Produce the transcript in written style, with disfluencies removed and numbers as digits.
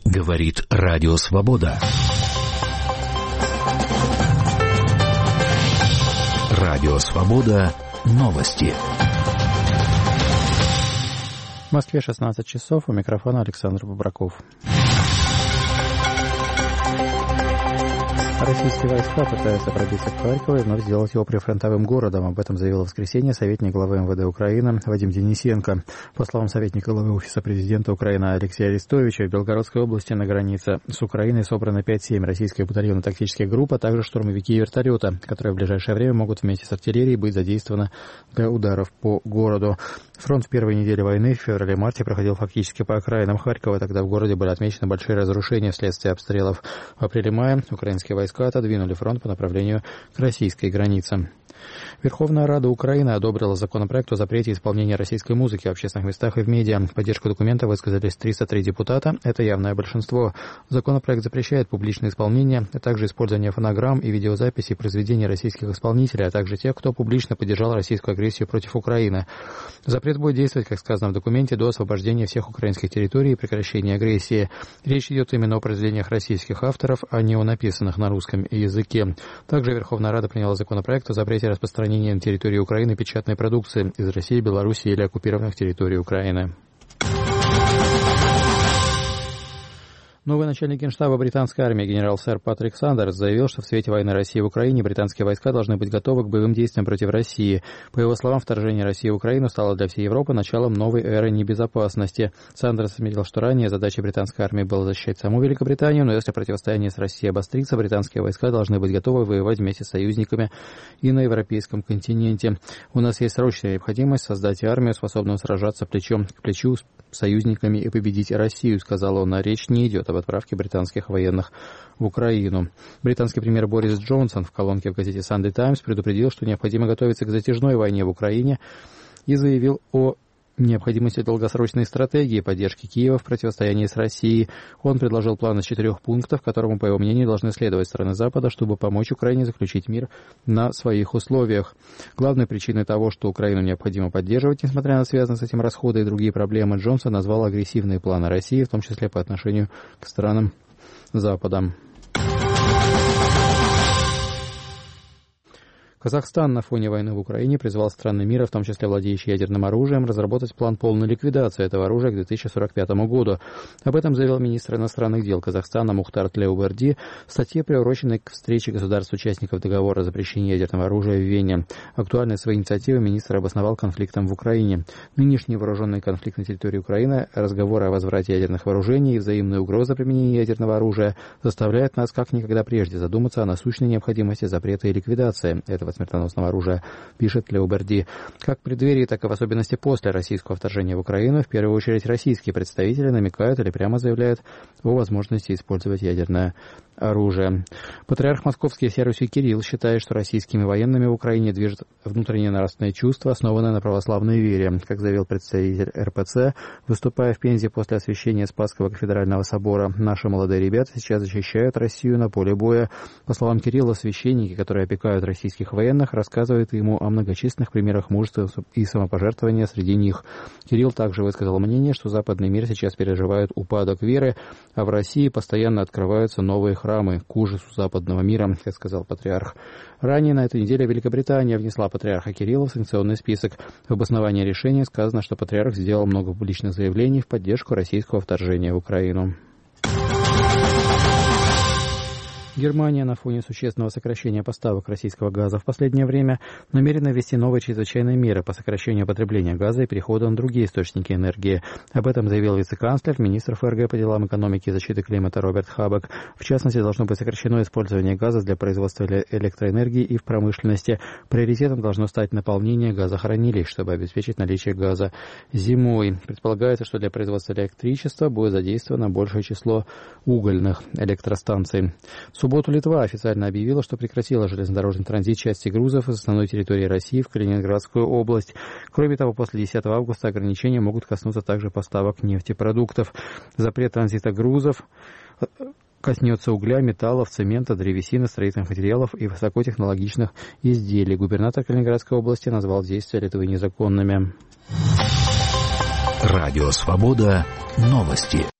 Говорит Радио Свобода. Радио Свобода. Новости. В Москве 16 часов. У микрофона Александр Бобраков. Российские войска пытаются пробиться к Харькову и вновь сделать его прифронтовым городом. Об этом заявил в воскресенье советник главы МВД Украины Вадим Денисенко. По словам советника главы Офиса президента Украины Алексея Арестовича, в Белгородской области на границе с Украиной собрано 5-7 российских батальонно-тактических групп, а также штурмовики и вертолета, которые в ближайшее время могут вместе с артиллерией быть задействованы для ударов по городу. Фронт в первой неделе войны в феврале-марте проходил фактически по окраинам Харькова. Тогда в городе были отмечены большие разрушения вследствие обстрелов. В апреле-мае украинские войска отодвинули фронт по направлению к российской границе. Верховная Рада Украины одобрила законопроект о запрете исполнения российской музыки в общественных местах и в медиа. В поддержку документа высказались 303 депутата. Это явное большинство. Законопроект запрещает публичное исполнение, а также использование фонограмм и видеозаписей произведений российских исполнителей, а также тех, кто публично поддержал российскую агрессию против Украины. Запрет будет действовать, как сказано в документе, до освобождения всех украинских территорий и прекращения агрессии. Речь идет именно о произведениях российских авторов, а не о написанных на русском языке. Также Верховная Рада приняла законопроект о запрете распространения на территории Украины печатной продукции из России, Белоруссии или оккупированных территорий Украины. Новый начальник Генштаба британской армии генерал-сэр Патрик Сандерс заявил, что в свете войны России в Украине британские войска должны быть готовы к боевым действиям против России. По его словам, вторжение России в Украину стало для всей Европы началом новой эры небезопасности. Сандерс отметил, что ранее задачей британской армии было защищать саму Великобританию, но если противостояние с Россией обострится, британские войска должны быть готовы воевать вместе с союзниками и на европейском континенте. У нас есть срочная необходимость создать армию, способную сражаться плечом к плечу с союзниками и победить Россию, сказал он. А речь не идет об отправке британских военных в Украину. Британский премьер Борис Джонсон в колонке в газете Sunday Times предупредил, что необходимо готовиться к затяжной войне в Украине и заявил о необходимости долгосрочной стратегии поддержки Киева в противостоянии с Россией. Он предложил план из 4 пунктов, которому, по его мнению, должны следовать страны Запада, чтобы помочь Украине заключить мир на своих условиях. Главной причиной того, что Украину необходимо поддерживать, несмотря на связанные с этим расходы и другие проблемы, Джонсон назвал агрессивные планы России, в том числе по отношению к странам Запада. Казахстан на фоне войны в Украине призвал страны мира, в том числе владеющие ядерным оружием, разработать план полной ликвидации этого оружия к 2045 году. Об этом заявил министр иностранных дел Казахстана Мухтар Тлеуберди в статье, приуроченной к встрече государств-участников договора о запрещении ядерного оружия в Вене. Актуальность своей инициативы министр обосновал конфликтом в Украине. Нынешний вооруженный конфликт на территории Украины, разговоры о возврате ядерных вооружений и взаимная угроза применения ядерного оружия заставляют нас как никогда прежде задуматься о насущной необходимости запрета и ликвидации этого смертоносного оружия, пишет Леуберди. Как в преддверии, так и в особенности после российского вторжения в Украину, в первую очередь российские представители намекают или прямо заявляют о возможности использовать ядерное оружие. Патриарх Московский всей Руси Кирилл считает, что российскими военными в Украине движет внутреннее нравственное чувство, основанное на православной вере. Как заявил представитель РПЦ, выступая в Пензе после освящения Спасского кафедрального собора, наши молодые ребята сейчас защищают Россию на поле боя. По словам Кирилла, священники, которые опекают российских военных, рассказывают ему о многочисленных примерах мужества и самопожертвования среди них. Кирилл также высказал мнение, что западный мир сейчас переживает упадок веры, а в России постоянно открываются новые храмы к ужасу западного мира, как сказал патриарх. Ранее на этой неделе Великобритания внесла патриарха Кирилла в санкционный список. В обосновании решения сказано, что патриарх сделал много публичных заявлений в поддержку российского вторжения в Украину. Германия на фоне существенного сокращения поставок российского газа в последнее время намерена ввести новые чрезвычайные меры по сокращению потребления газа и переходу на другие источники энергии. Об этом заявил вице-канцлер, министр ФРГ по делам экономики и защиты климата Роберт Хабек. В частности, должно быть сокращено использование газа для производства электроэнергии и в промышленности. Приоритетом должно стать наполнение газохранилищ, чтобы обеспечить наличие газа зимой. Предполагается, что для производства электричества будет задействовано большее число угольных электростанций. В субботу Литва официально объявила, что прекратила железнодорожный транзит части грузов из основной территории России в Калининградскую область. Кроме того, после 10 августа ограничения могут коснуться также поставок нефтепродуктов. Запрет транзита грузов коснется угля, металлов, цемента, древесины, строительных материалов и высокотехнологичных изделий. Губернатор Калининградской области назвал действия Литвы незаконными. Радио Свобода. Новости.